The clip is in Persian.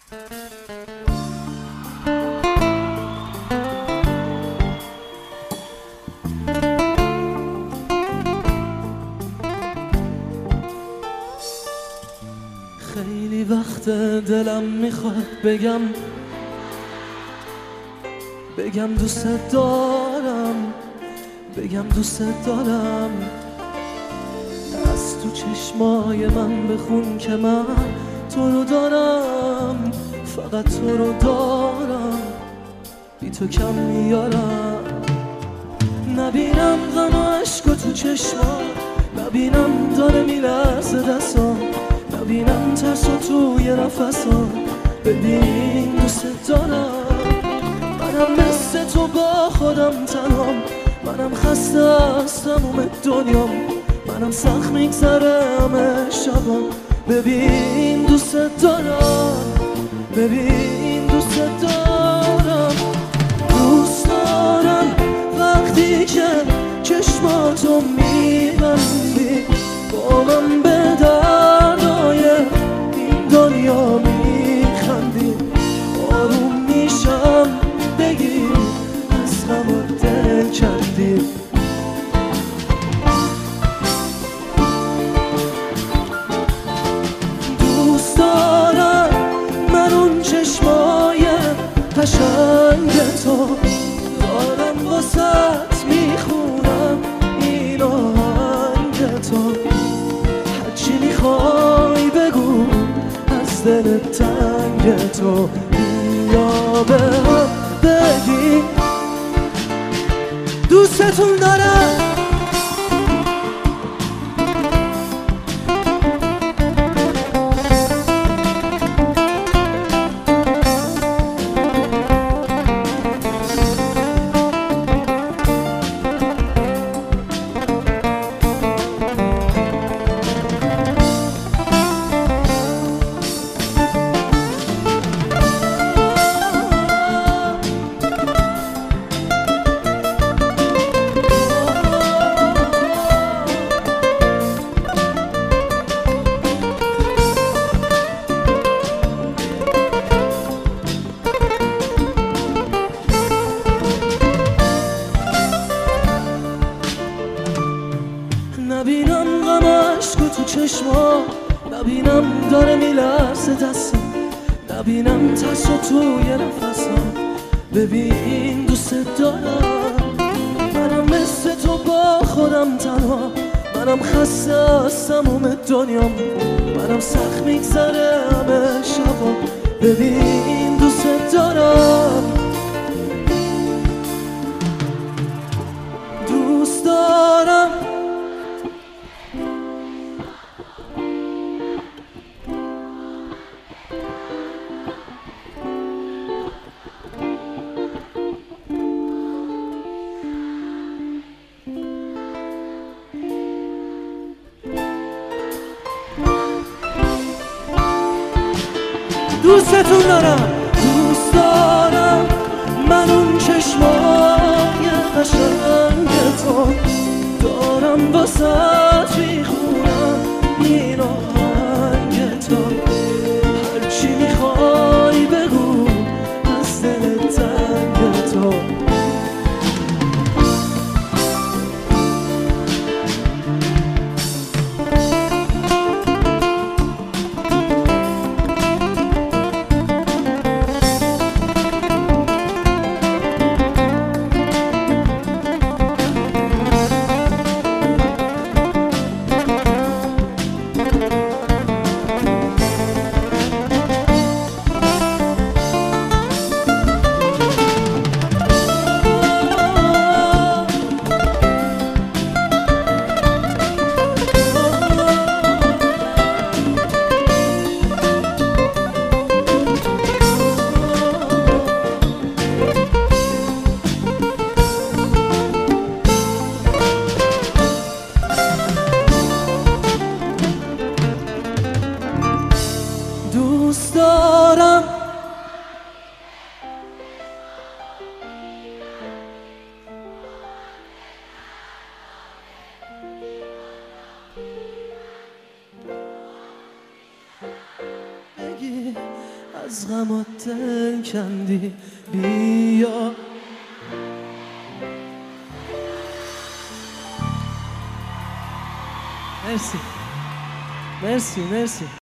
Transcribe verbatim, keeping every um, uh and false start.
خیلی وقت دلم میخواد بگم بگم دوست دارم بگم دوست دارم از تو چشمای من بخون که من تو رو دارم، فقط تو رو دارم، بی تو کم میارم. نبینم غم و عشق و تو چشما، نبینم داره میلرزه دستام، نبینم ترس و توی نفسام، ببین دوست دارم. منم مثل تو با خودم تنهام، منم خسته از تموم دنیام، منم سخت میگذره همه شبام، ببین دوست دارم، ببین دوست دارم. دوست دارم وقتی که چشماتو میبندی، با من به دردای این دنیا میخندی، آروم میشم بگی از غم و دل کردی. دوست دارم من اون چشمای قشنگ تو دارم، واسط میخونم این آهنگ تو، هرچی میخوای بگو از دل تنگ تو، بیا به هم بگی دوستتون دارم. نبینم غم عشق تو چشما، نبینم داره میلرزه دستم، نبینم ترس و توی نفسم، ببین دوست دارم. منم مثل تو با خودم تنها، منم خسته از تموم دنیام، منم سخت میگذره همه شبا، ببین دوست دارم. دوست دارم دوستتون دارم. دوست دارم من اون چشمای قشنگ تو دارم، واسط میخونم این آهنگ تو، هرچی میخوای بگو از دل تنگ تو. دوست دارم بگی از غمات دل کندی بیا. مرسی مرسی مرسی